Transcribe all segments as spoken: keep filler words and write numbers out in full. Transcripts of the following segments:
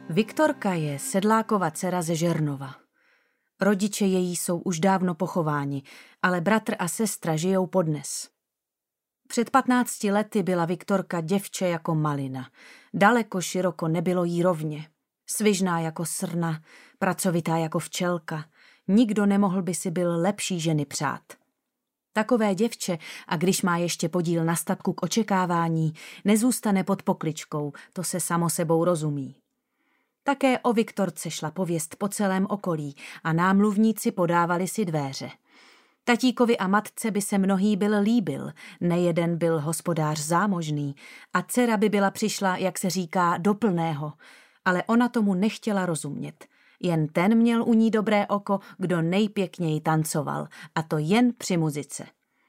Viktorka je sedlákova dcera ze Žernova. Rodiče její jsou už dávno pochováni, ale bratr a sestra žijou podnes. Před patnácti lety byla Viktorka děvče jako malina. Daleko široko nebylo jí rovně. Svižná jako srna, pracovitá jako včelka. Nikdo nemohl by si byl lepší ženy přát. Takové děvče, a když má ještě podíl na statku k očekávání, nezůstane pod pokličkou, to se samo sebou rozumí. Také o Viktorce šla pověst po celém okolí a námluvníci podávali si dvéře. Tatíkovi a matce by se mnohý byl líbil, nejeden byl hospodář zámožný a dcera by byla přišla, jak se říká, do plného, ale ona tomu nechtěla rozumět. Jen ten měl u ní dobré oko, kdo nejpěkněji tancoval, a to jen při muzice.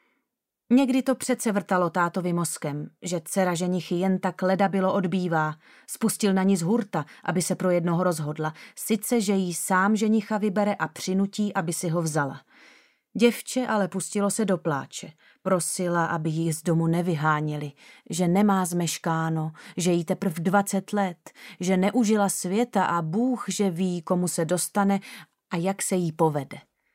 Někdy to přece vrtalo tátovi mozkem, že dcera ženichy jen tak leda bylo odbývá. Spustil na ní z hurta, aby se pro jednoho rozhodla. Sice, že jí sám ženicha vybere a přinutí, aby si ho vzala. Děvče ale pustilo se do pláče. Prosila, aby jí z domu nevyháněli, že nemá zmeškáno, že jí teprv dvacet let, že neužila světa a Bůh, že ví, komu se dostane a jak se jí povede.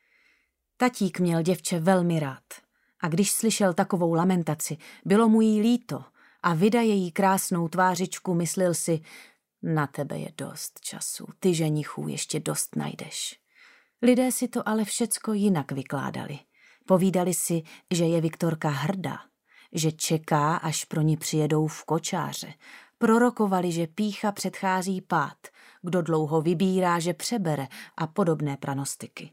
Tatík měl děvče velmi rád. A když slyšel takovou lamentaci, bylo mu jí líto a vida její krásnou tvářičku myslel si, na tebe je dost času, ty ženichů ještě dost najdeš. Lidé si to ale všecko jinak vykládali. Povídali si, že je Viktorka hrdá, že čeká, až pro ní přijedou v kočáře. Prorokovali, že pýcha předchází pád, kdo dlouho vybírá, že přebere a podobné pranostiky.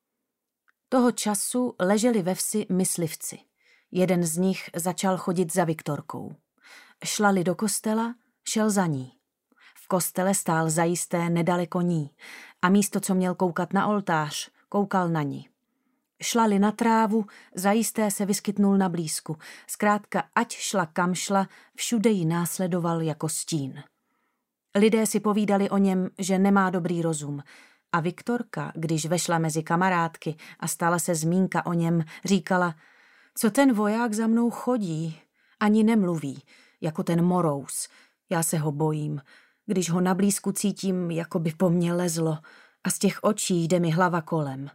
Toho času leželi ve vsi myslivci. Jeden z nich začal chodit za Viktorkou. Šlali do kostela, šel za ní. V kostele stál zajisté nedaleko ní a místo, co měl koukat na oltář, koukal na ní. Šlali na trávu, zajisté se vyskytnul na blízku. Zkrátka, ať šla kam šla, všude ji následoval jako stín. Lidé si povídali o něm, že nemá dobrý rozum. A Viktorka, když vešla mezi kamarádky a stala se zmínka o něm, říkala, co ten voják za mnou chodí, ani nemluví, jako ten morous. Já se ho bojím, když ho na blízku cítím, jako by po mně lezlo a z těch očí jde mi hlava kolem.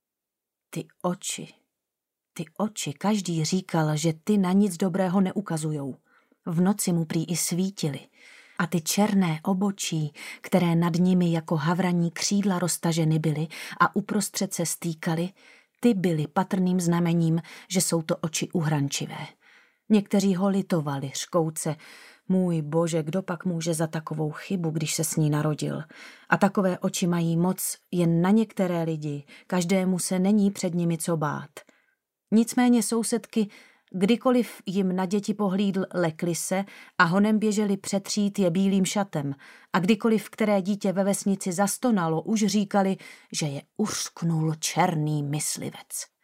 Ty oči, ty oči, každý říkal, že ty na nic dobrého neukazujou. V noci mu prý i svítily. A ty černé obočí, které nad nimi jako havraní křídla roztaženy byly a uprostřed se stýkaly, ty byly patrným znamením, že jsou to oči uhrančivé. Někteří ho litovali, řkouce, můj bože, kdo pak může za takovou chybu, když se s ní narodil. A takové oči mají moc jen na některé lidi, každému se není před nimi co bát. Nicméně sousedky, kdykoliv jim na děti pohlídl, lekli se a honem běželi přetřít je bílým šatem a kdykoliv které dítě ve vesnici zastonalo, už říkali, že je uřknul černý myslivec.